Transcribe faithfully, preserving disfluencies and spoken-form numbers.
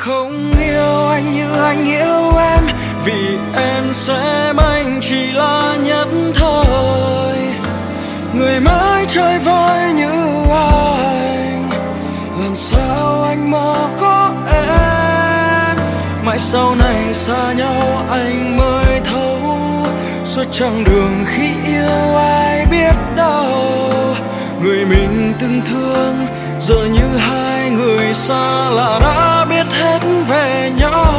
không yêu anh như anh yêu em, vì em xem anh chỉ là nhất thời. Người mới chơi vơi như anh, làm sao anh mơ có em. Mãi sau này xa nhau anh mới thấu, suốt chặng đường khi yêu ai biết đâu. Người mình từng thương giờ như hai người xa lạ đã biết hết về nhau.